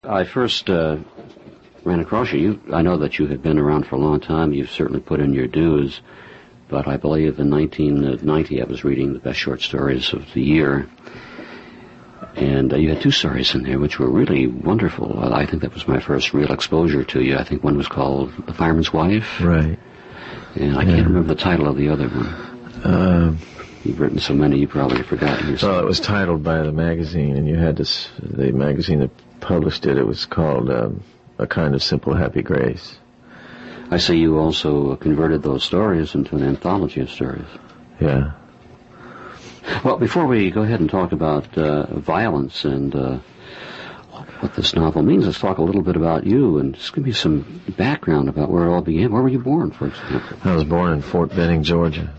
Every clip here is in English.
I first ran across you. I know that you have been around for a long time. You've certainly put in your dues. But I believe in 1990 I was reading the best short stories of the year. And you had two stories in there which were really wonderful. I think that was my first real exposure to you. I think one was called The Fireman's Wife. Right. And I can't remember the title of the other one. You've written so many, you probably have forgotten yourself. Well, it was titled by the magazine, and you had this, the magazine that published it, it was called A Kind of Simple Happy Grace. I see you also converted those stories into an anthology of stories. Yeah. Well, before we go ahead and talk about violence and what this novel means, let's talk a little bit about you and just give me some background about where it all began. Where were you born, for example? I was born in Fort Benning, Georgia.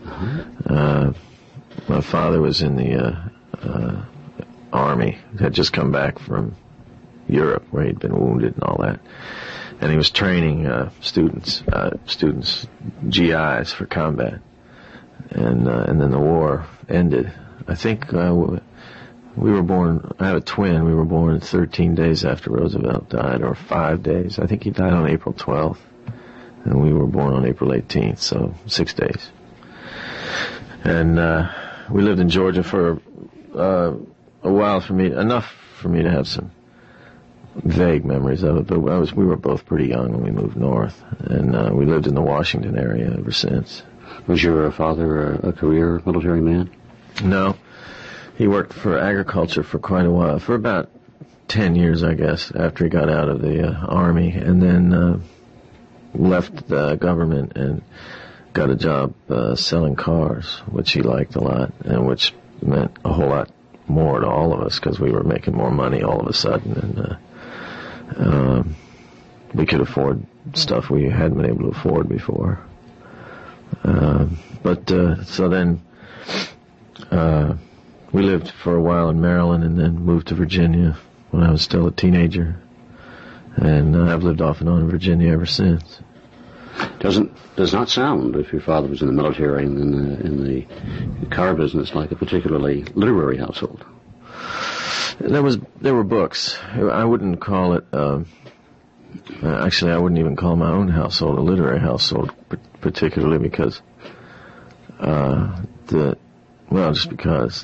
My father was in the Army, had just come back from Europe where he'd been wounded and all that. And he was training students, GIs for combat. And then the war ended. I think we were born, I have a twin, we were born 13 days after Roosevelt died, or 5 days. I think he died on April 12th, and we were born on April 18th, so 6 days. And we lived in Georgia for a while, enough for me to have some vague memories of it, but we were both pretty young when we moved north, and we lived in the Washington area ever since. Was your father a career military man? No. He worked for agriculture for quite a while, for about 10 years, I guess, after he got out of the Army, and then left the government and got a job selling cars, which he liked a lot, and which meant a whole lot more to all of us, because we were making more money all of a sudden, and we could afford stuff we hadn't been able to afford before. So then we lived for a while in Maryland and then moved to Virginia when I was still a teenager. And I've lived off and on in Virginia ever since. Does not sound, if your father was in the military and in the car business, like a particularly literary household. There were books. I wouldn't call it, actually I wouldn't even call my own household a literary household, particularly because, just because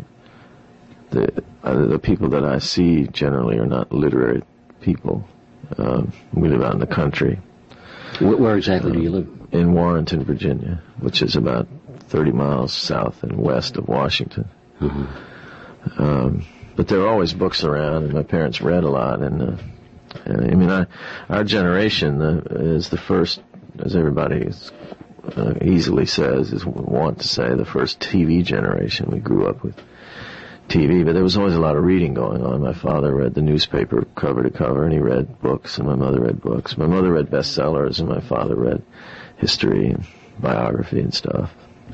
the people that I see generally are not literary people. We live out in the country. Where exactly do you live? In Warrenton, Virginia, which is about 30 miles south and west of Washington. Mm-hmm. But there are always books around, and my parents read a lot. And I mean, our generation is the first, as everybody easily says, want to say, the first TV generation. We grew up with TV, but there was always a lot of reading going on. My father read the newspaper cover to cover, and he read books, and my mother read books. My mother read bestsellers, and my father read history and biography and stuff.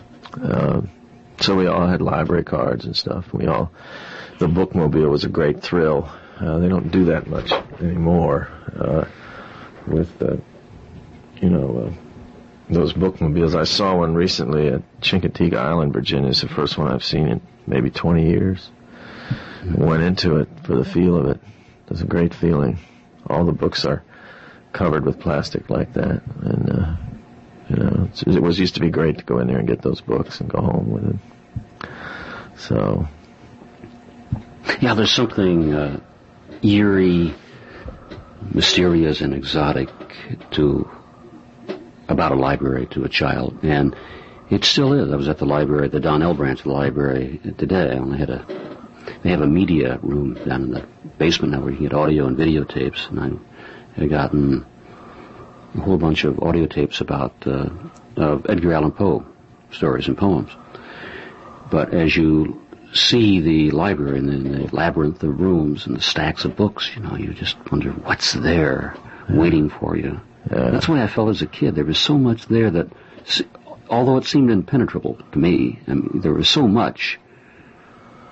So we all had library cards and stuff. The bookmobile was a great thrill. They don't do that much anymore with those bookmobiles. I saw one recently at Chincoteague Island, Virginia. It's the first one I've seen in maybe 20 years. Went into it for the feel of it. It was a great feeling. All the books are covered with plastic like that, and it used to be great to go in there and get those books and go home with it. So, yeah, there's something eerie, mysterious, and exotic about a library to a child, and it still is. I was at the library, the Donnell branch of the library today. They have a media room down in the basement now where you can get audio and videotapes, and I had gotten a whole bunch of audio tapes about Edgar Allan Poe stories and poems. But as you see the library and the labyrinth of rooms and the stacks of books, you just wonder what's there waiting for you. Yeah. That's why I felt as a kid there was so much there that, although it seemed impenetrable to me, there was so much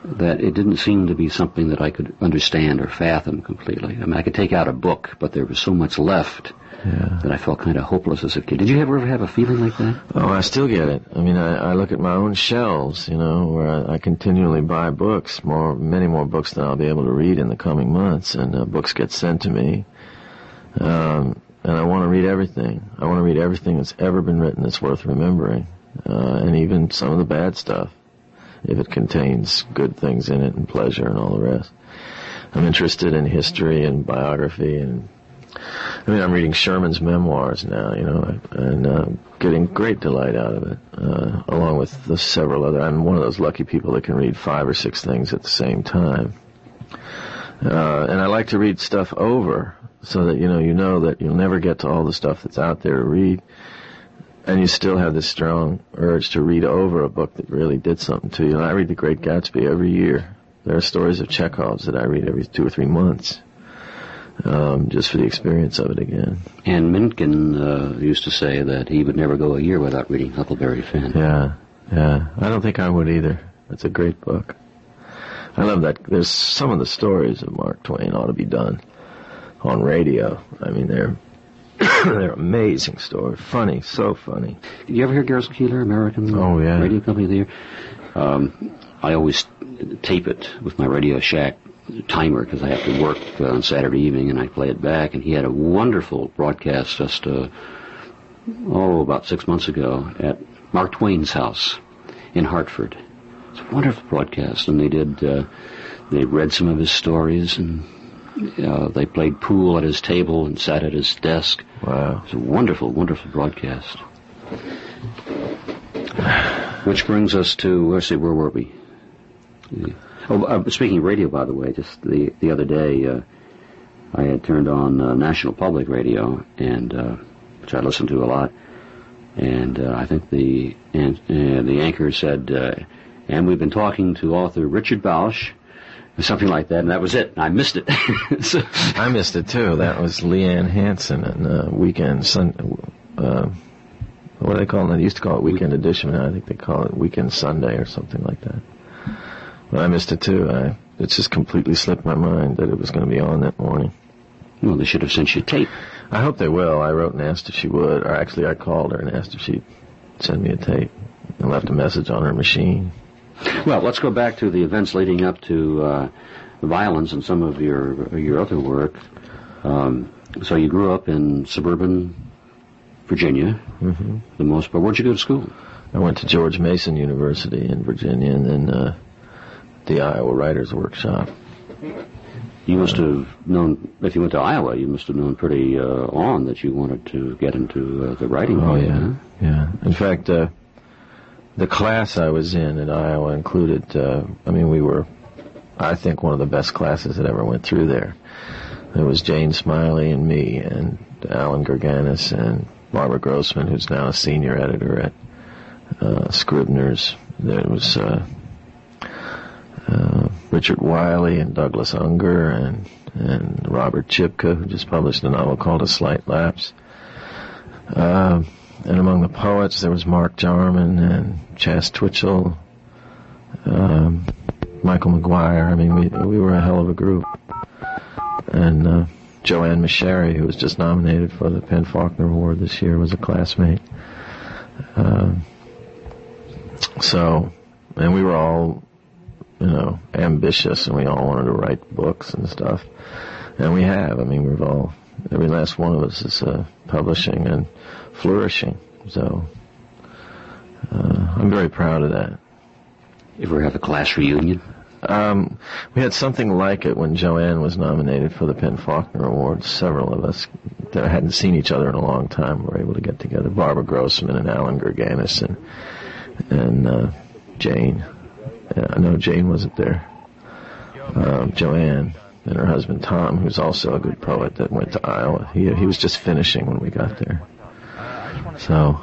that it didn't seem to be something that I could understand or fathom completely. I mean, I could take out a book, but there was so much left that I felt kind of hopeless as a kid. Did you ever have a feeling like that? Oh, I still get it. I mean, I look at my own shelves, where I continually buy books, many more books than I'll be able to read in the coming months, and books get sent to me. And I want to read everything. I want to read everything that's ever been written that's worth remembering, and even some of the bad stuff, if it contains good things in it and pleasure and all the rest. I'm interested in history and biography, and I'm reading Sherman's memoirs now, and getting great delight out of it, along with the several other. I'm one of those lucky people that can read 5 or 6 things at the same time. And I like to read stuff over so that, you know that you'll never get to all the stuff that's out there to read, and you still have this strong urge to read over a book that really did something to you. And I read The Great Gatsby every year. There are stories of Chekhov's that I read every 2 or 3 months. Just for the experience of it again. And Mencken used to say that he would never go a year without reading Huckleberry Finn. Yeah. I don't think I would either. It's a great book. I love that. There's some of the stories of Mark Twain ought to be done on radio. I mean, they're amazing stories. Funny, so funny. Did you ever hear Garrison Keillor, American Radio Company of the Year? I always tape it with my Radio Shack timer because I have to work on Saturday evening, and I play it back. And he had a wonderful broadcast just about 6 months ago at Mark Twain's house in Hartford. It's a wonderful broadcast, and they read some of his stories, and they played pool at his table and sat at his desk. Wow. It's a wonderful, wonderful broadcast. Which brings us to, let's see, where were we? Speaking of radio, by the way, just the other day, I had turned on National Public Radio, and which I listened to a lot, and I think the anchor said, and we've been talking to author Richard Bausch, or something like that, and that was it. I missed it. So, I missed it too. That was Leanne Hansen and Weekend Sunday. What do they call it? They used to call it Weekend Edition. Now I think they call it Weekend Sunday or something like that. But I missed it too. It just completely slipped my mind that it was going to be on that morning. Well, they should have sent you tape. I hope they will. I wrote and asked if she would, or actually I called her and asked if she'd send me a tape and left a message on her machine. Well, let's go back to the events leading up to violence and some of your other work. So you grew up in suburban Virginia, for the most part. Where'd you go to school? I went to George Mason University in Virginia, and then the Iowa Writers Workshop. You must have known, if you went to Iowa, you must have known pretty on that you wanted to get into the writing. Oh, field, yeah. Huh? Yeah. In fact, the class I was in at Iowa included, we were, I think, one of the best classes that ever went through there. There was Jane Smiley and me and Alan Gerganis and Barbara Grossman, who's now a senior editor at Scribner's. There was Richard Wiley and Douglas Unger and Robert Chipka, who just published a novel called A Slight Lapse. And among the poets, there was Mark Jarman and Chas Twitchell, Michael McGuire. I mean, we were a hell of a group. And Joanne Masheri, who was just nominated for the Penn Faulkner Award this year, was a classmate. And we were all, ambitious, and we all wanted to write books and stuff. And we have. I mean, every last one of us is publishing and flourishing. So I'm very proud of that. You ever have a class reunion? We had something like it when Joanne was nominated for the Penn Faulkner Award. Several of us that hadn't seen each other in a long time were able to get together. Barbara Grossman and Alan Gerganis and Jane. No, Jane wasn't there. Joanne and her husband Tom, who's also a good poet that went to Iowa. He was just finishing when we got there. So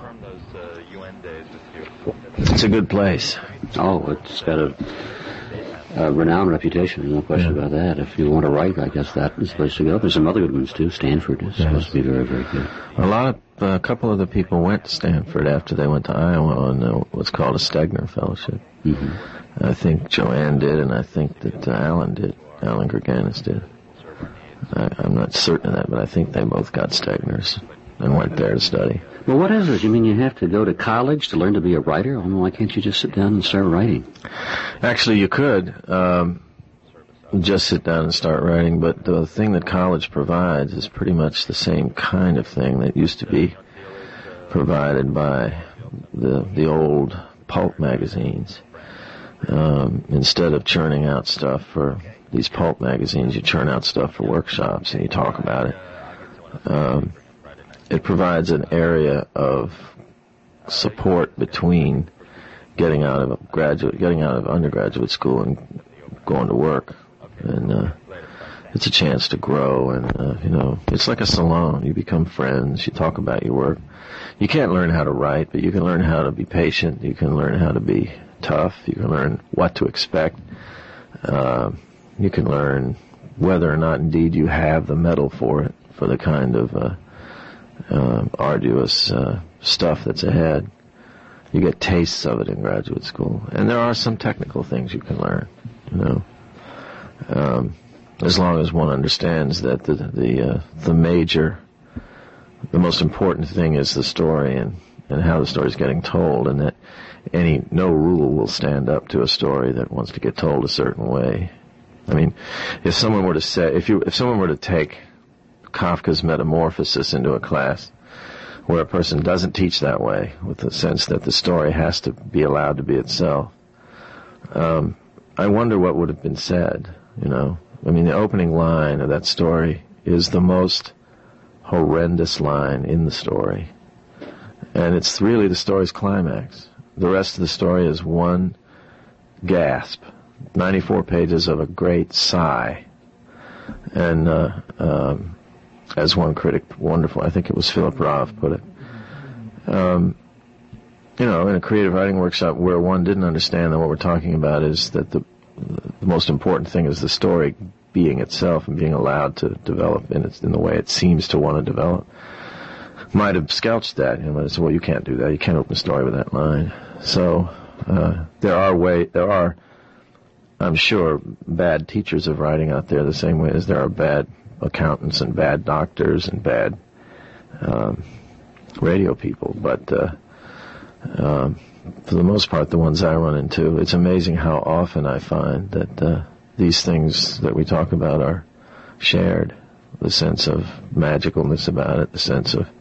it's a good place. Oh, it's got a renowned reputation, no question about that. If you want to write, I guess that is the place to go. There's some other good ones too. Stanford is supposed to be very, very good. A lot of a couple of the people went to Stanford after they went to Iowa on what's called a Stegner Fellowship. Mm-hmm. I think Joanne did, and I think that Alan Gurganis did. I'm not certain of that, but I think they both got Stegners and went there to study. Well, what is it? You mean you have to go to college to learn to be a writer? I mean, why can't you just sit down and start writing? Actually, you could just sit down and start writing, but the thing that college provides is pretty much the same kind of thing that used to be provided by the old pulp magazines. Instead of churning out stuff for these pulp magazines, you churn out stuff for workshops and you talk about it. It provides an area of support between getting out of undergraduate school and going to work, and it's a chance to grow. And it's like a salon. You become friends. You talk about your work. You can't learn how to write, but you can learn how to be patient. You can learn how to be tough. You can learn what to expect. You can learn whether or not indeed you have the mettle for it, for the kind of arduous stuff that's ahead. You get tastes of it in graduate school, and there are some technical things you can learn. As long as one understands that the most important thing is the story and how the story is getting told, and that no rule will stand up to a story that wants to get told a certain way. I mean, if someone were to take Kafka's Metamorphosis into a class where a person doesn't teach that way, with the sense that the story has to be allowed to be itself, I wonder what would have been said, I mean, the opening line of that story is the most horrendous line in the story. And it's really the story's climax. The rest of the story is one gasp, 94 pages of a great sigh. And as one critic, wonderful, I think it was Philip Roth, put it, in a creative writing workshop where one didn't understand that what we're talking about is that the most important thing is the story being itself and being allowed to develop in the way it seems to want to develop, might have scoutched that. Might have said, well, you can't do that. You can't open a story with that line. So there are, I'm sure, bad teachers of writing out there the same way as there are bad accountants and bad doctors and bad radio people. But for the most part, the ones I run into, it's amazing how often I find that these things that we talk about are shared. The sense of magicalness about it, the sense of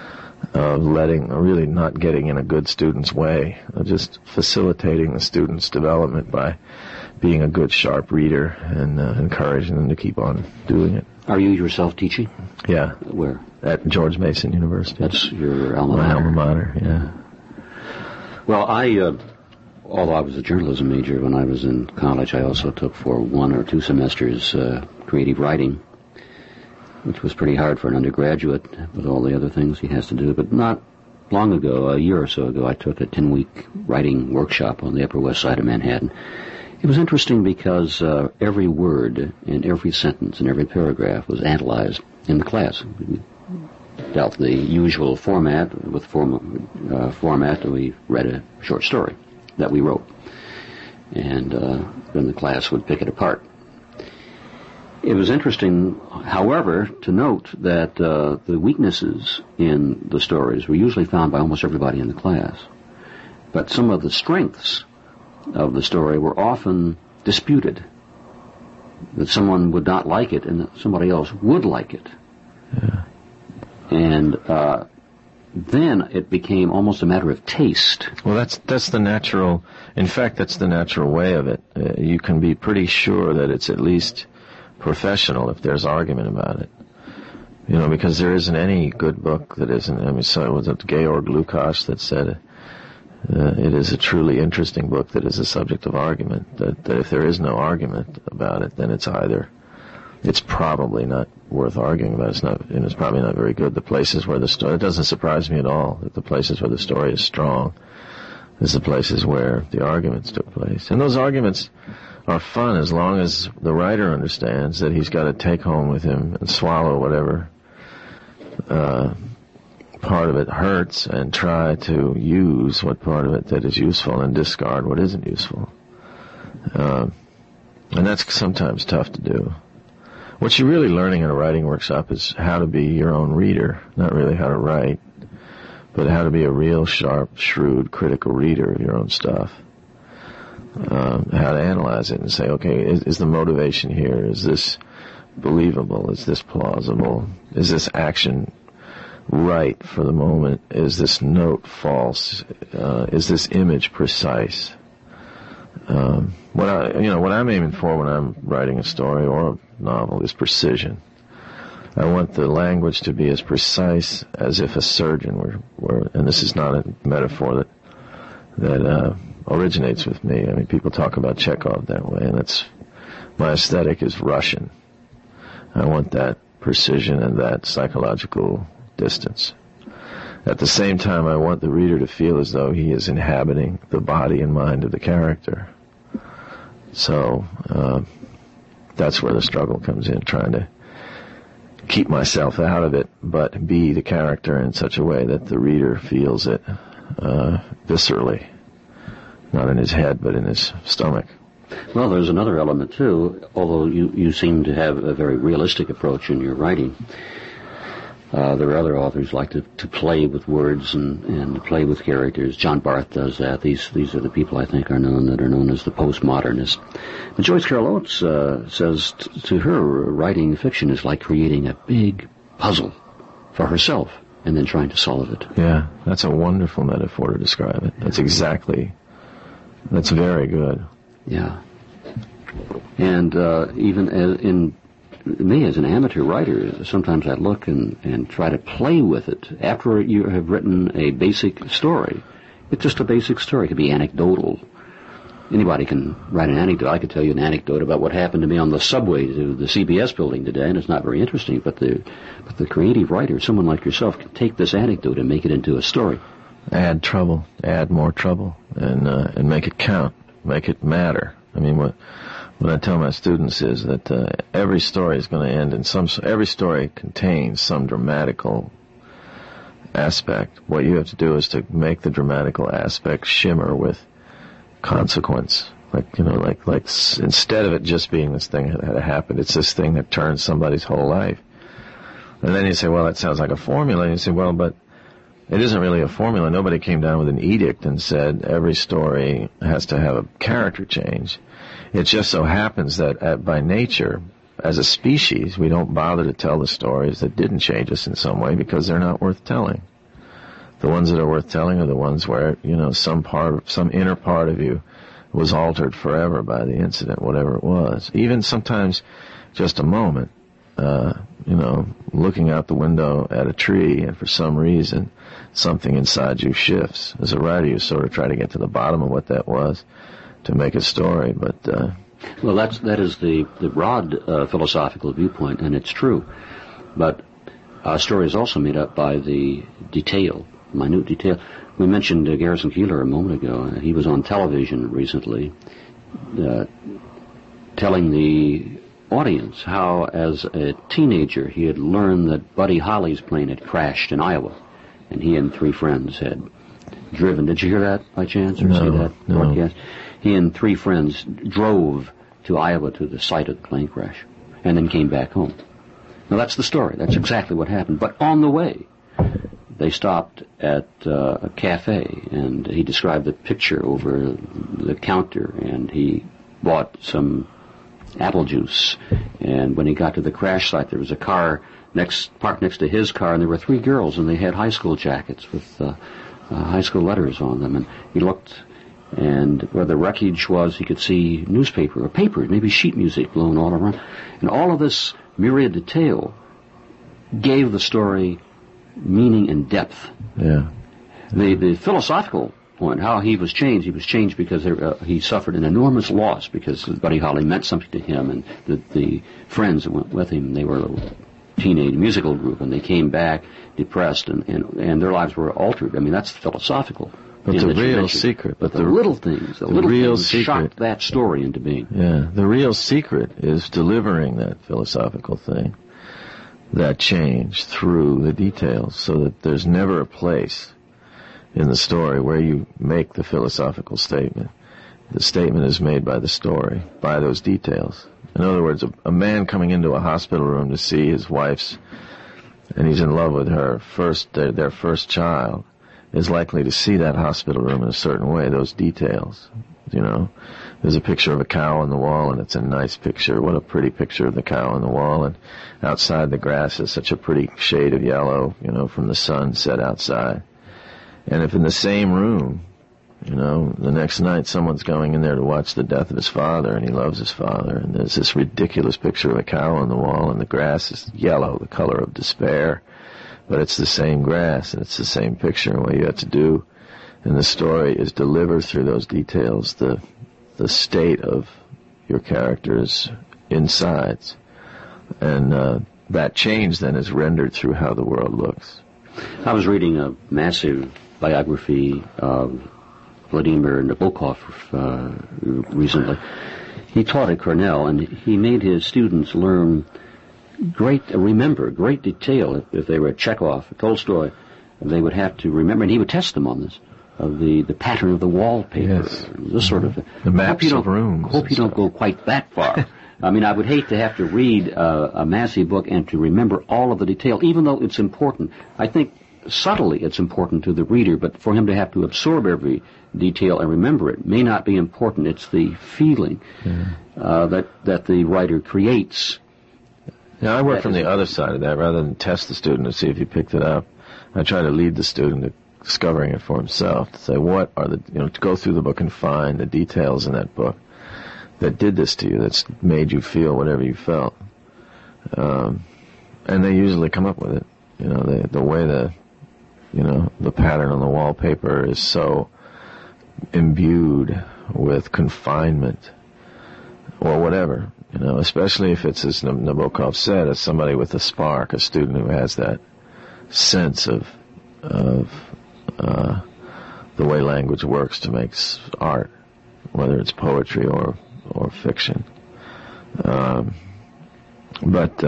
really not getting in a good student's way, of just facilitating the student's development by being a good, sharp reader and encouraging them to keep on doing it. Are you yourself teaching? Yeah. Where? At George Mason University. That's your alma mater? My alma mater, yeah. Well, although I was a journalism major when I was in college, I also took for 1 or 2 semesters creative writing, which was pretty hard for an undergraduate with all the other things he has to do. But not long ago, a year or so ago, I took a 10-week writing workshop on the Upper West Side of Manhattan. It was interesting because every word and every sentence and every paragraph was analyzed in the class. We dealt the usual format. With format, we read a short story that we wrote, and then the class would pick it apart. It was interesting, however, to note that the weaknesses in the stories were usually found by almost everybody in the class, but some of the strengths of the story were often disputed, that someone would not like it and that somebody else would like it. Yeah. And then it became almost a matter of taste. Well, that's the natural, in fact, that's the natural way of it. You can be pretty sure that it's at least professional if there's argument about it. Because there isn't any good book that isn't, so it was Georg Lukács that said it is a truly interesting book that is a subject of argument, that if there is no argument about it, then it's probably not worth arguing about. It's probably not very good. The places where it doesn't surprise me at all that the places where the story is strong is the places where the arguments took place. And those arguments are fun as long as the writer understands that he's got to take home with him and swallow whatever part of it hurts and try to use what part of it that is useful and discard what isn't useful. And that's sometimes tough to do. What you're really learning in a writing workshop is how to be your own reader, not really how to write, but how to be a real sharp, shrewd, critical reader of your own stuff. How to analyze it and say, okay, is the motivation here? Is this believable? Is this plausible? Is this action right for the moment? Is this note false? Is this image precise? What I'm aiming for when I'm writing a story or a novel is precision. I want the language to be as precise as if a surgeon were, and this is not a metaphor that originates with me. I mean, people talk about Chekhov that way, and my aesthetic is Russian. I want that precision and that psychological distance. At the same time, I want the reader to feel as though he is inhabiting the body and mind of the character. So that's where the struggle comes in, trying to keep myself out of it, but be the character in such a way that the reader feels it viscerally, not in his head, but in his stomach. Well, there's another element, too, although you seem to have a very realistic approach in your writing. There are other authors who like to play with words and play with characters. John Barth does that. These are the people I think are known as the postmodernists. But Joyce Carol Oates says to her, writing fiction is like creating a big puzzle for herself and then trying to solve it. Yeah, that's a wonderful metaphor to describe it. That's very good. Yeah. And even in me as an amateur writer, sometimes I look and try to play with it. After you have written a basic story, it's just a basic story. It could be anecdotal. Anybody can write an anecdote. I could tell you an anecdote about what happened to me on the subway to the CBS building today, and it's not very interesting. But the creative writer, someone like yourself, can take this anecdote and make it into a story. Add more trouble, and make it count, make it matter. I mean, what I tell my students is that every story is going to end in every story contains some dramatical aspect. What you have to do is to make the dramatical aspect shimmer with consequence. Like instead of it just being this thing that had happened, it's this thing that turns somebody's whole life. And then you say, well, that sounds like a formula. And you say, well, but it isn't really a formula. Nobody came down with an edict and said every story has to have a character change. It just so happens that by nature, as a species, we don't bother to tell the stories that didn't change us in some way because they're not worth telling. The ones that are worth telling are the ones where, some inner part of you was altered forever by the incident, whatever it was. Even sometimes just a moment, looking out the window at a tree, and for some reason something inside you shifts. As a writer, you sort of try to get to the bottom of what that was to make a story, but well, that is the broad philosophical viewpoint, and it's true. But a story is also made up by the detail, minute detail. We mentioned Garrison Keillor a moment ago. He was on television recently, telling the audience how, as a teenager, he had learned that Buddy Holly's plane had crashed in Iowa, and he and 3 friends had driven. Did you hear that by chance, or see that broadcast? He and 3 friends drove to Iowa to the site of the plane crash, and then came back home. Now, that's the story. That's exactly what happened. But on the way, they stopped at a cafe, and he described the picture over the counter, and he bought some apple juice. And when he got to the crash site, there was a car parked next to his car, and there were 3 girls, and they had high school jackets with high school letters on them. And he looked, and where the wreckage was, he could see newspaper or paper, maybe sheet music blown all around. And all of this myriad detail gave the story meaning and depth. Yeah. The philosophical point, how he was changed because he suffered an enormous loss because Buddy Holly meant something to him, and the friends that went with him, they were a teenage musical group, and they came back depressed, and their lives were altered. I mean, that's the philosophical. But the real secret, the little things, the little real things secret shocked that story into being. Yeah, the real secret is delivering that philosophical thing. that change through the details, so that there's never a place in the story where you make the philosophical statement. The statement is made by the story, by those details. In other words, a man coming into a hospital room to see his wife's, and he's in love with her, their first child, is likely to see that hospital room in a certain way, those details. You know, there's a picture of a cow on the wall, and it's a nice picture. What a pretty picture of the cow on the wall. And outside, the grass is such a pretty shade of yellow, you know, from the sun set outside. And if in the same room, you know, the next night someone's going in there to watch the death of his father, and he loves his father, and there's this ridiculous picture of a cow on the wall, and the grass is yellow, the color of despair, but it's the same grass, and it's the same picture, and what you have to do in the story is deliver through those details the state of your character's insides, and that change then is rendered through how the world looks. I was reading a massive biography of Vladimir Nabokov recently. He taught at Cornell, and he made his students remember great detail. If they read Chekhov, Tolstoy, they would have to remember, and he would test them on this, of the pattern of the wallpaper, yes. This sort of the maps of rooms. Hope you don't go quite that far. I mean, I would hate to have to read a massive book and to remember all of the detail, even though it's important. I think subtly it's important to the reader, but for him to have to absorb every detail and remember it may not be important. It's the feeling that the writer creates. Now, I work from the other side of that. Rather than test the student to see if he picked it up, I try to lead the student to discovering it for himself, to say, what are to go through the book and find the details in that book that did this to you, that's made you feel whatever you felt. And they usually come up with it. You know, the way the pattern on the wallpaper is so imbued with confinement or whatever, you know, especially if it's, as Nabokov said, as somebody with a spark, a student who has that sense of the way language works to make art, whether it's poetry or fiction. But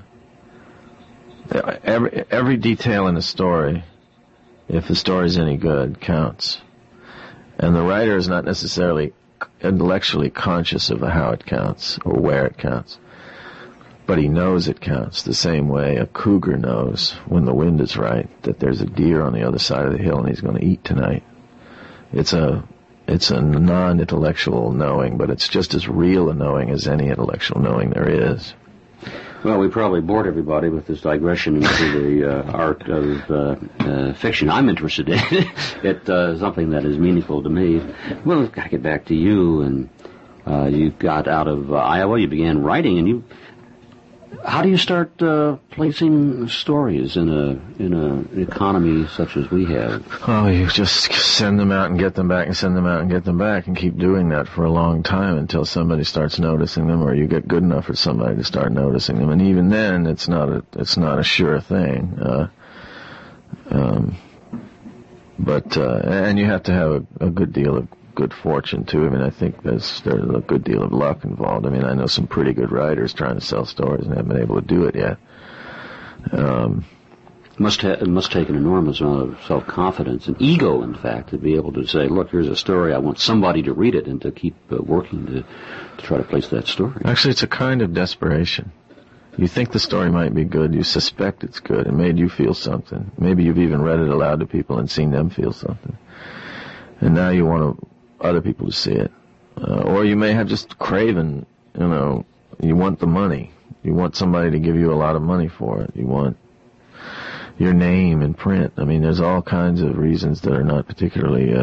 every detail in a story, if the story's any good, counts. And the writer is not necessarily intellectually conscious of how it counts or where it counts, but he knows it counts the same way a cougar knows when the wind is right that there's a deer on the other side of the hill and he's going to eat tonight. It's a non-intellectual knowing, but it's just as real a knowing as any intellectual knowing there is. Well, we probably bored everybody with this digression into the art of fiction. I'm interested in it. It's something that is meaningful to me. Well, we've got to get back to you. And you got out of Iowa. You began writing, and how do you start placing stories in an economy such as we have? Oh, you just send them out and get them back and send them out and get them back and keep doing that for a long time until somebody starts noticing them, or you get good enough for somebody to start noticing them. And even then, it's not a sure thing. And you have to have a good deal of good fortune too. I mean, I think there's a good deal of luck involved. I mean, I know some pretty good writers trying to sell stories and haven't been able to do it yet. It must take an enormous amount of self-confidence and ego, in fact, to be able to say, look, here's a story, I want somebody to read it, and to keep working to try to place that story. Actually, it's a kind of desperation. You think the story might be good, you suspect it's good, it made you feel something. Maybe you've even read it aloud to people and seen them feel something. And now you want other people to see it. Or you may have just craven, you want the money. You want somebody to give you a lot of money for it. You want your name in print. I mean, there's all kinds of reasons that are not particularly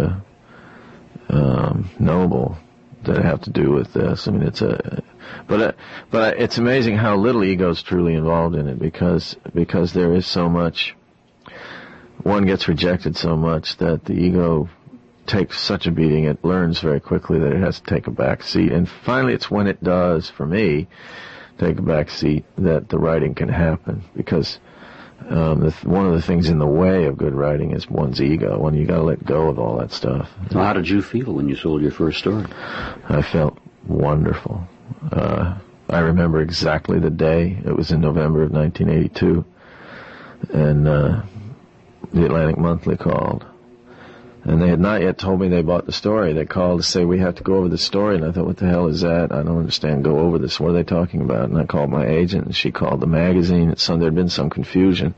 noble that have to do with this. I mean, but it's amazing how little ego is truly involved in it, because there is so much. One gets rejected so much that the ego takes such a beating, it learns very quickly that it has to take a back seat. And finally, it's when it does, for me, take a back seat, that the writing can happen. Because one of the things in the way of good writing is one's ego, when you got to let go of all that stuff. Well, how did you feel when you sold your first story? I felt wonderful. I remember exactly the day. It was in November of 1982, and the Atlantic Monthly called. And they had not yet told me they bought the story. They called to say, we have to go over the story. And I thought, what the hell is that? I don't understand. Go over this. What are they talking about? And I called my agent, and she called the magazine. There had been some confusion.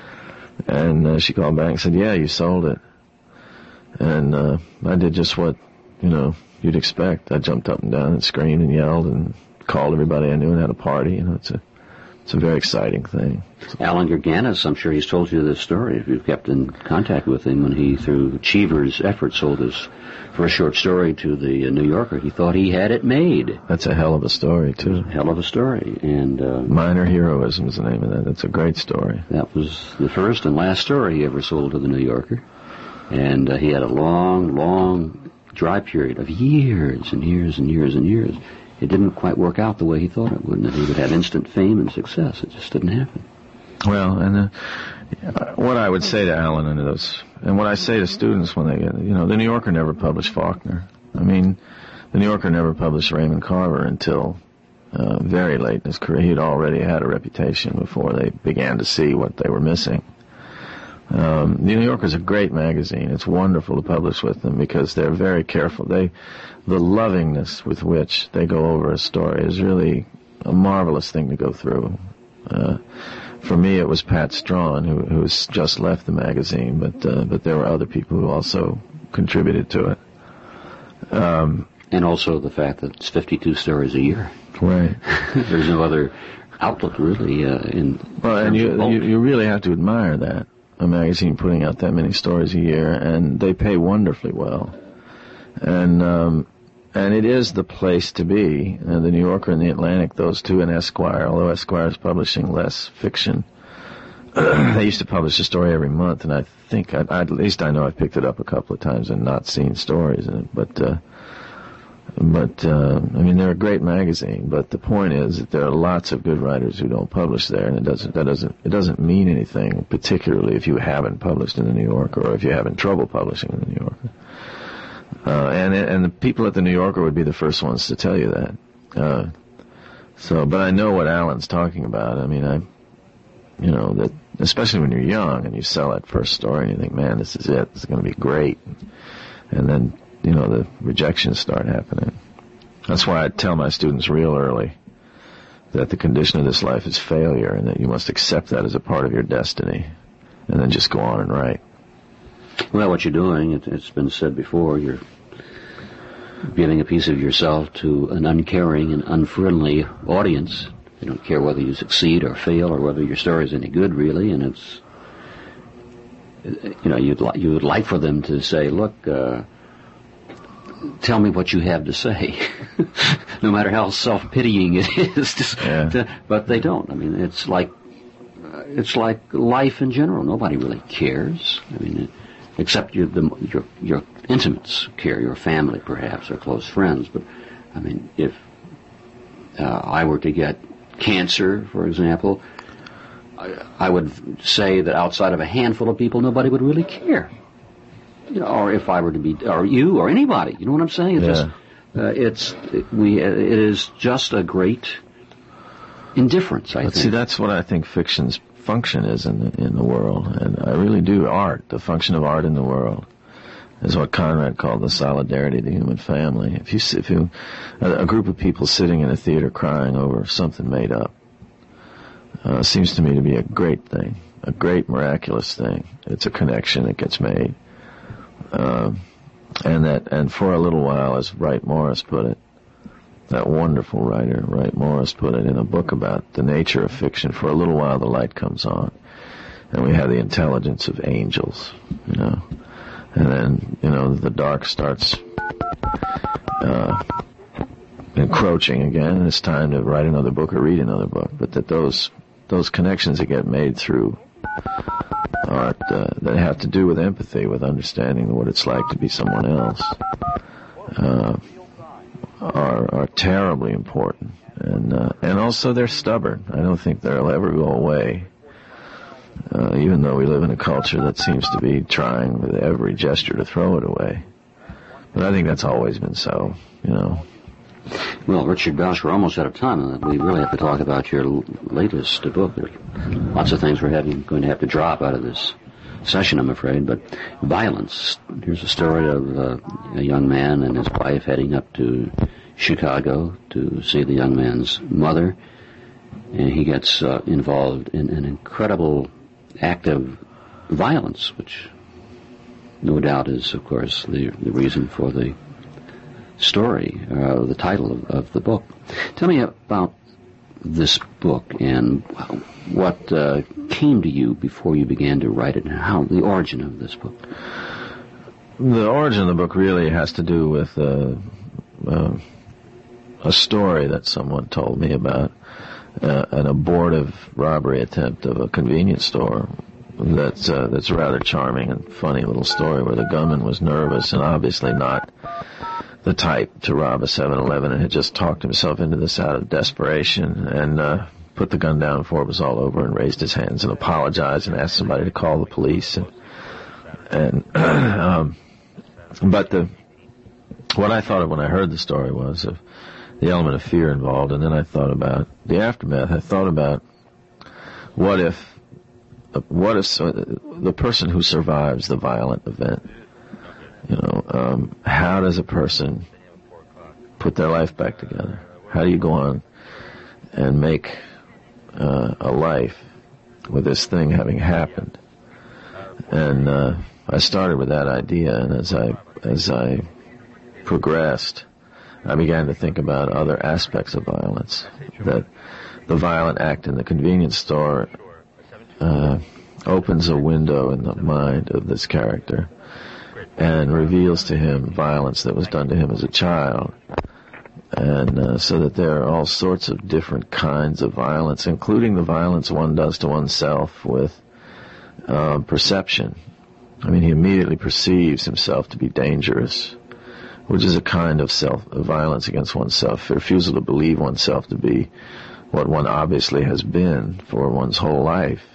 And she called back and said, yeah, you sold it. And I did just what, you'd expect. I jumped up and down and screamed and yelled and called everybody I knew and had a party. It's a very exciting thing. Allen Gurganus, I'm sure he's told you this story. If you've kept in contact with him, when he, through Cheever's efforts, sold his first short story to the New Yorker, he thought he had it made. That's a hell of a story, too. Hell of a story. And Minor Heroism is the name of that. That's a great story. That was the first and last story he ever sold to the New Yorker. And he had a long, long dry period of years and years and years and years. It didn't quite work out the way he thought it would, and that he would have instant fame and success. It just didn't happen. Well, and what I would say to Allen and what I say to students when they get, the New Yorker never published Faulkner. I mean, the New Yorker never published Raymond Carver until very late in his career. He had already had a reputation before they began to see what they were missing. The New Yorker is a great magazine. It's wonderful to publish with them because they're very careful. The lovingness with which they go over a story is really a marvelous thing to go through. For me, it was Pat Strawn, who's just left the magazine, but there were other people who also contributed to it. And also the fact that it's 52 stories a year. Right. There's no other outlet, really, and you really have to admire that. A magazine putting out that many stories a year, and they pay wonderfully well. And it is the place to be. The New Yorker and the Atlantic, those two, and Esquire, although Esquire is publishing less fiction. They used to publish a story every month, and I think, at least I know I've picked it up a couple of times and not seen stories in it. But I mean, they're a great magazine, but the point is that there are lots of good writers who don't publish there, and it doesn't mean anything, particularly if you haven't published in the New Yorker or if you're having trouble publishing in the New Yorker. And the people at the New Yorker would be the first ones to tell you that. But I know what Allen's talking about. I mean, that especially when you're young and you sell that first story and you think, man, this is it. This is going to be great. And then, the rejections start happening. That's why I tell my students real early that the condition of this life is failure and that you must accept that as a part of your destiny and then just go on and write. Well, what you're doing, it's been said before, you're giving a piece of yourself to an uncaring and unfriendly audience. They don't care whether you succeed or fail or whether your story is any good, really, and it's, you would like for them to say, look, tell me what you have to say, no matter how self-pitying it is. But they don't. I mean, it's like life in general. Nobody really cares. I mean, except your intimates care, your family perhaps, or close friends. But I mean, if I were to get cancer, for example, I would say that outside of a handful of people, nobody would really care. Or if I were to be, or you, or anybody, you know what I'm saying? It's it is just a great indifference, I think. See, that's what I think fiction's function is in the world, and I really do. The function of art in the world, is what Conrad called the solidarity of the human family. If you a group of people sitting in a theater crying over something made up, seems to me to be a great thing, a great miraculous thing. It's a connection that gets made. And for a little while, as Wright Morris put it, that wonderful writer, Wright Morris, put it in a book about the nature of fiction, for a little while the light comes on, and we have the intelligence of angels, and then, the dark starts encroaching again, and it's time to write another book or read another book, but that those connections that get made through art that have to do with empathy, with understanding what it's like to be someone else, are terribly important, and also they're stubborn. I don't think they'll ever go away, even though we live in a culture that seems to be trying with every gesture to throw it away. But I think that's always been so, Well, Richard Bausch, we're almost out of time. We really have to talk about your latest book. There are lots of things we're going to have to drop out of this session, I'm afraid. But Violence. Here's a story of a young man and his wife heading up to Chicago to see the young man's mother. And he gets involved in an incredible act of violence, which no doubt is, of course, the reason for the story, the title of the book. Tell me about this book and what came to you before you began to write it, and how the origin of this book. The origin of the book really has to do with a story that someone told me about an abortive robbery attempt of a convenience store. That's a rather charming and funny little story where the gunman was nervous and obviously not the type to rob a 7-Eleven, and had just talked himself into this out of desperation, and put the gun down before it was all over and raised his hands and apologized and asked somebody to call the police. But what I thought of when I heard the story was of the element of fear involved, and then I thought about the aftermath. I thought about what if the person who survives the violent event, how does a person put their life back together? How do you go on and make a life with this thing having happened? And I started with that idea, and as I progressed, I began to think about other aspects of violence. That the violent act in the convenience store opens a window in the mind of this character and reveals to him violence that was done to him as a child. And so that there are all sorts of different kinds of violence, including the violence one does to oneself with perception. I mean, he immediately perceives himself to be dangerous, which is a kind of violence against oneself, a refusal to believe oneself to be what one obviously has been for one's whole life,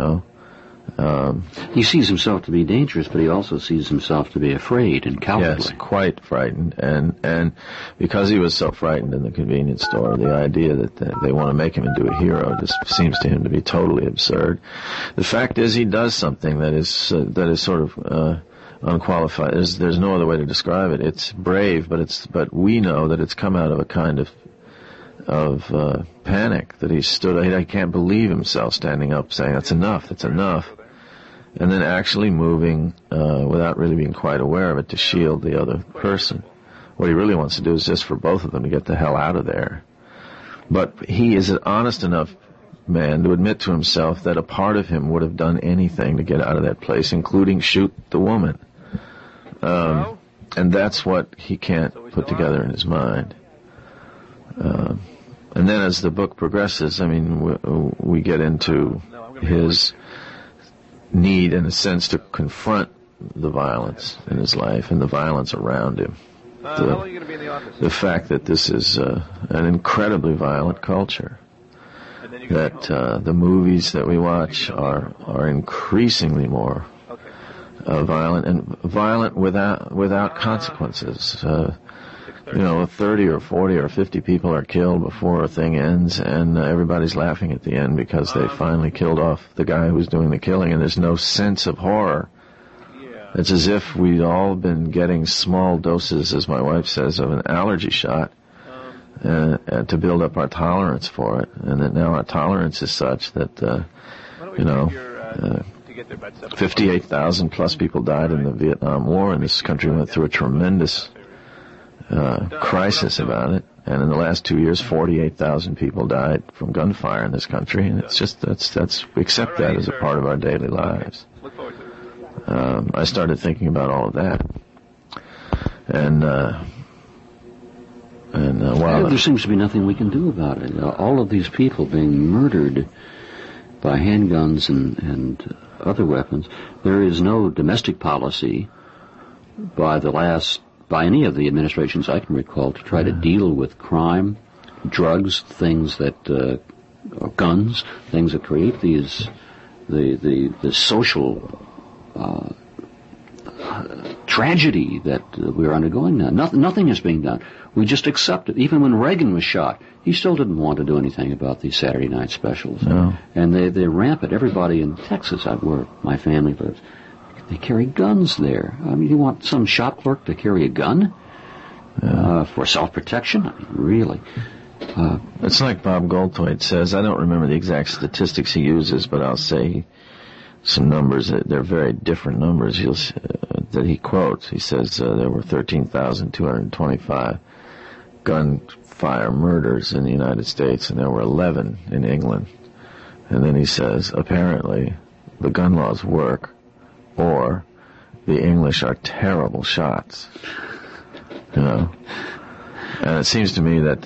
He sees himself to be dangerous, but he also sees himself to be afraid and cowardly. Yes, quite frightened. And because he was so frightened in the convenience store, the idea that they want to make him into a hero just seems to him to be totally absurd. The fact is, he does something that is sort of unqualified. There's no other way to describe it. It's brave, but we know that it's come out of a kind of panic, that he can't believe himself standing up saying, that's enough, and then actually moving without really being quite aware of it to shield the other person. What he really wants to do is just for both of them to get the hell out of there. But he is an honest enough man to admit to himself that a part of him would have done anything to get out of that place, including shoot the woman. And that's what he can't put together in his mind. And then as the book progresses, I mean, we get into his need, in a sense, to confront the violence in his life and the violence around him. The fact that this is an incredibly violent culture, that the movies that we watch are increasingly more violent, and violent without consequences. 30 or 40 or 50 people are killed before a thing ends, and everybody's laughing at the end because they finally killed off the guy who was doing the killing, and there's no sense of horror. It's as if we'd all been getting small doses, as my wife says, of an allergy shot to build up our tolerance for it, and that now our tolerance is such that, 58,000 plus people died in the Vietnam War, and this country went through a tremendous crisis about it, and in the last 2 years 48,000 people died from gunfire in this country, and it's just we accept that as a part of our daily lives. I started thinking about all of that, and while there seems to be nothing we can do about it. All of these people being murdered by handguns and other weapons. There is no domestic policy by any of the administrations I can recall to try to deal with crime, drugs, things that guns, things that create these the social tragedy that we're undergoing now. Nothing is being done. We just accept it. Even when Reagan was shot, he still didn't want to do anything about these Saturday night specials. No. And they're rampant. Everybody in Texas, where my family lives, they carry guns there. I mean, you want some shop clerk to carry a gun for self-protection? I mean, really. It's like Bob Goldthwait says. I don't remember the exact statistics he uses, but I'll say some numbers. They're very different numbers that he quotes. He says there were 13,225 gunfire murders in the United States, and there were 11 in England. And then he says, apparently, the gun laws work, or the English are terrible shots. You know, and it seems to me that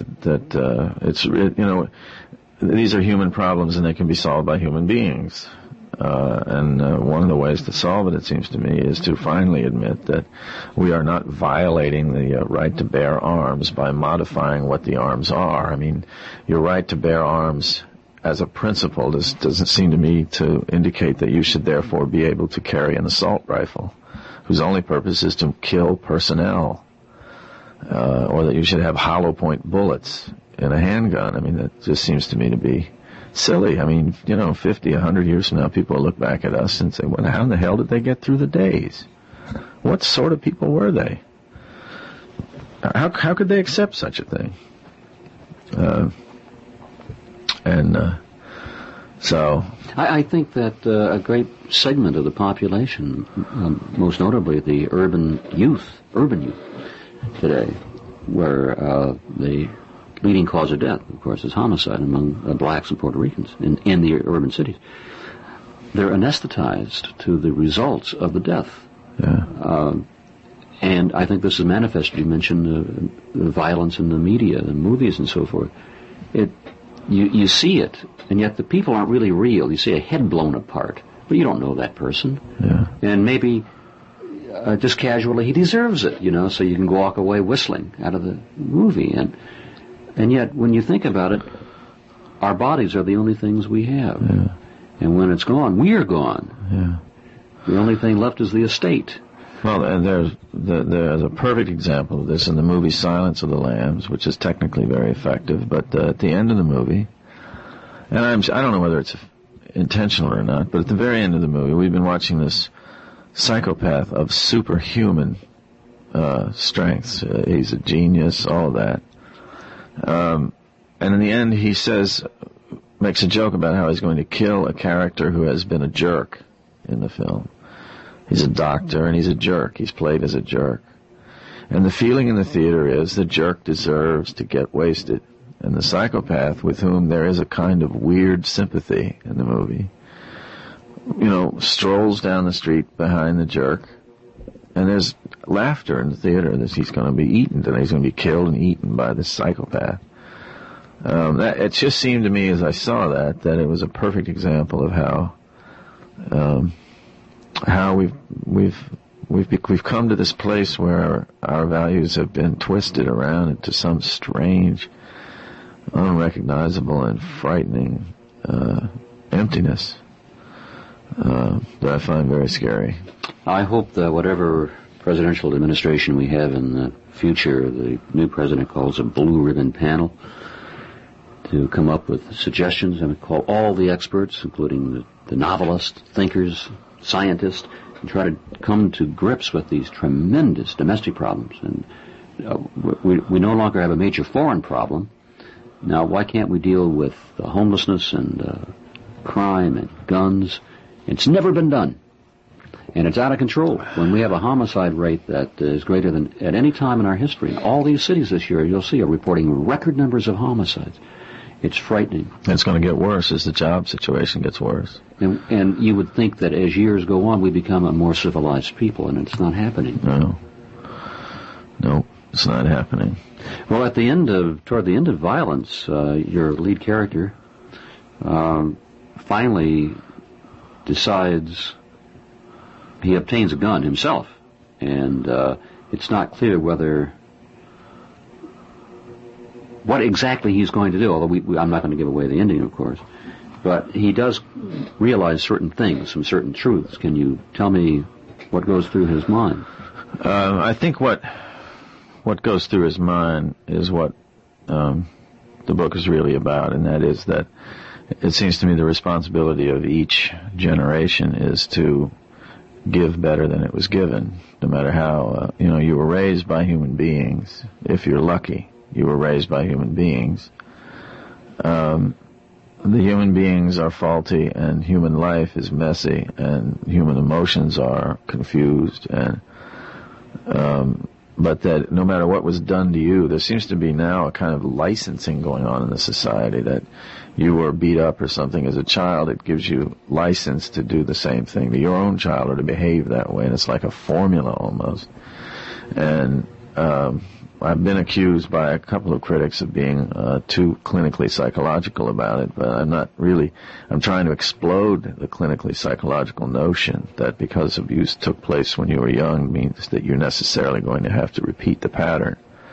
these are human problems, and they can be solved by human beings. And one of the ways to solve it seems to me, is to finally admit that we are not violating the right to bear arms by modifying what the arms are. I mean, your right to bear arms as a principle doesn't seem to me to indicate that you should therefore be able to carry an assault rifle, whose only purpose is to kill personnel, or that you should have hollow point bullets in a handgun. I mean, that just seems to me to be silly. I mean, 50, 100 years from now, people will look back at us and say, well, how in the hell did they get through the days? What sort of people were they? How could they accept such a thing? So I think that a great segment of the population, most notably the urban youth today, where the leading cause of death, of course, is homicide among blacks and Puerto Ricans in the urban cities. They're anesthetized to the results of the death. Yeah. And I think this is manifested. You mentioned the violence in the media, the movies and so forth. You see it, and yet the people aren't really real. You see a head blown apart, but you don't know that person. Yeah. And maybe just casually he deserves it, so you can walk away whistling out of the movie. And yet, when you think about it, our bodies are the only things we have. Yeah. And when it's gone, we are gone. Yeah. The only thing left is the estate. Well, and there's a perfect example of this in the movie Silence of the Lambs, which is technically very effective. But at the end of the movie, and I don't know whether it's intentional or not, but at the very end of the movie, we've been watching this psychopath of superhuman strengths. He's a genius, all of that. And in the end, he makes a joke about how he's going to kill a character who has been a jerk in the film. He's a doctor, and he's a jerk. He's played as a jerk. And the feeling in the theater is the jerk deserves to get wasted. And the psychopath, with whom there is a kind of weird sympathy in the movie, strolls down the street behind the jerk, and there's laughter in the theater that he's going to be eaten, that he's going to be killed and eaten by this psychopath. It just seemed to me as I saw that it was a perfect example of how we've come to this place where our values have been twisted around into some strange, unrecognizable and frightening emptiness that I find very scary. I hope that whatever presidential administration we have in the future, the new president calls a blue ribbon panel to come up with suggestions, and call all the experts, including the novelists, thinkers, scientists, and try to come to grips with these tremendous domestic problems. And we no longer have a major foreign problem. Now, why can't we deal with homelessness and crime and guns? It's never been done. And it's out of control. When we have a homicide rate that is greater than at any time in our history, all these cities this year, you'll see, are reporting record numbers of homicides. It's frightening. It's going to get worse as the job situation gets worse. And you would think that as years go on, we become a more civilized people, and it's not happening. No, it's not happening. Well, toward the end of Violence, your lead character finally decides he obtains a gun himself, and it's not clear what exactly he's going to do, although I'm not going to give away the ending, of course. But he does realize certain things, some certain truths. Can you tell me what goes through his mind? I think what goes through his mind is what the book is really about, and that is that it seems to me the responsibility of each generation is to give better than it was given, no matter how, you were raised by human beings. If you're lucky, you were raised by human beings. The human beings are faulty, and human life is messy, and human emotions are confused, and but that no matter what was done to you, there seems to be now a kind of licensing going on in the society that you were beat up or something as a child. It gives you license to do the same thing to your own child or to behave that way, and it's like a formula almost. And I've been accused by a couple of critics of being too clinically psychological about it, but I'm not really. I'm trying to explode the clinically psychological notion that because abuse took place when you were young means that you're necessarily going to have to repeat the pattern.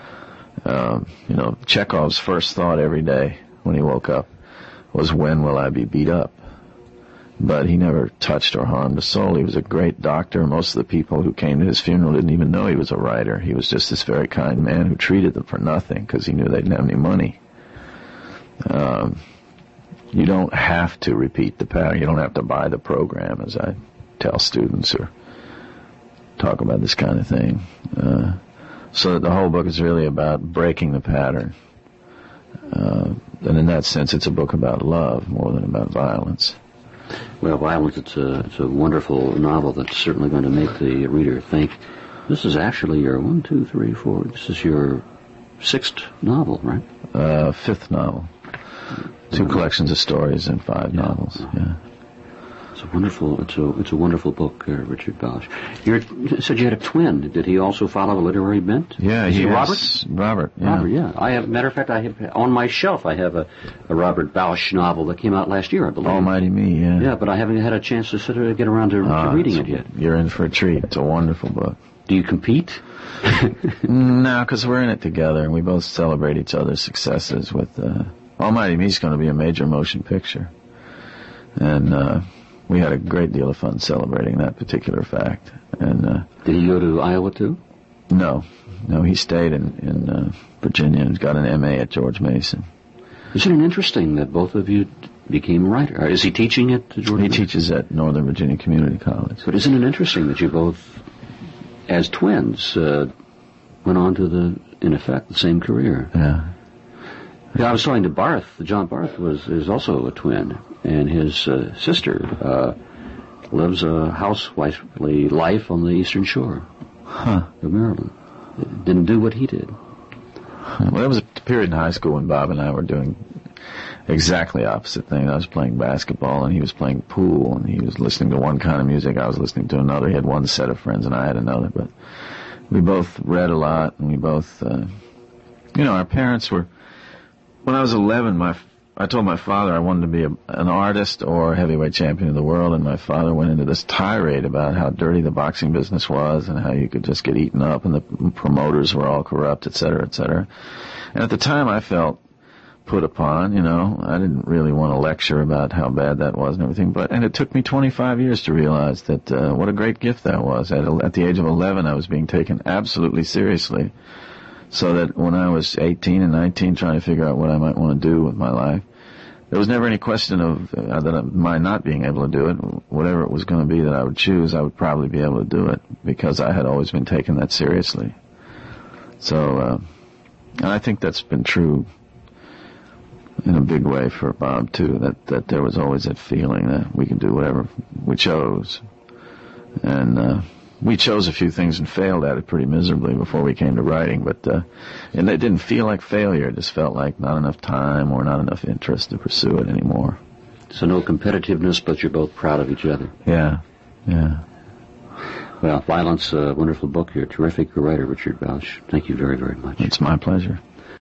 Chekhov's first thought every day when he woke up was, when will I be beat up? But he never touched or harmed a soul. He was a great doctor. Most of the people who came to his funeral didn't even know he was a writer. He was just this very kind man who treated them for nothing because he knew they didn't have any money. You don't have to repeat the pattern. You don't have to buy the program, as I tell students or talk about this kind of thing. So that the whole book is really about breaking the pattern. And in that sense, it's a book about love more than about violence. Well, Violence, it's a wonderful novel that's certainly going to make the reader think. This is actually your 1, 2, 3, 4. This is your 6th novel, right? 5th novel. 2 collections of stories and 5 novels. Yeah. It's a wonderful. It's a wonderful book, Richard Bausch. You said you had a twin. Did he also follow a literary bent? Yeah, is he Robert. Robert, yeah. Matter of fact, I have on my shelf. I have a Robert Bausch novel that came out last year, I believe. Almighty Me, yeah. Yeah, but I haven't had a chance to get around to reading it yet. You're in for a treat. It's a wonderful book. Do you compete? No, because we're in it together, and we both celebrate each other's successes. With Almighty Me is going to be a major motion picture, and we had a great deal of fun celebrating that particular fact. And did he go to Iowa too? No, he stayed in Virginia and got an M.A. at George Mason. Isn't it interesting that both of you became writers? Is he teaching at George Mason? He teaches at Northern Virginia Community College. But isn't it interesting that you both, as twins, went on to in effect, the same career? Yeah. Yeah, I was talking to Barth. John Barth is also a twin, and his sister lives a housewifely life on the Eastern Shore of Maryland. Didn't do what he did. Well, there was a period in high school when Bob and I were doing exactly opposite thing. I was playing basketball, and he was playing pool, and he was listening to one kind of music, I was listening to another. He had one set of friends, and I had another. But we both read a lot, and we both, our parents were. When I was 11, I told my father I wanted to be an artist or heavyweight champion of the world, and my father went into this tirade about how dirty the boxing business was and how you could just get eaten up and the promoters were all corrupt, et cetera, et cetera. And at the time I felt put upon, I didn't really want to lecture about how bad that was and everything, and it took me 25 years to realize that what a great gift that was. At the age of 11, I was being taken absolutely seriously. So that when I was 18 and 19 trying to figure out what I might want to do with my life, there was never any question of my not being able to do it. Whatever it was going to be that I would choose, I would probably be able to do it because I had always been taking that seriously. So, and I think that's been true in a big way for Bob, too, that there was always that feeling that we can do whatever we chose. And we chose a few things and failed at it pretty miserably before we came to writing, but and it didn't feel like failure. It just felt like not enough time or not enough interest to pursue it anymore. So no competitiveness, but you're both proud of each other. Yeah. Well, Violence, a wonderful book. You're a terrific writer, Richard Bausch. Thank you very, very much. It's my pleasure.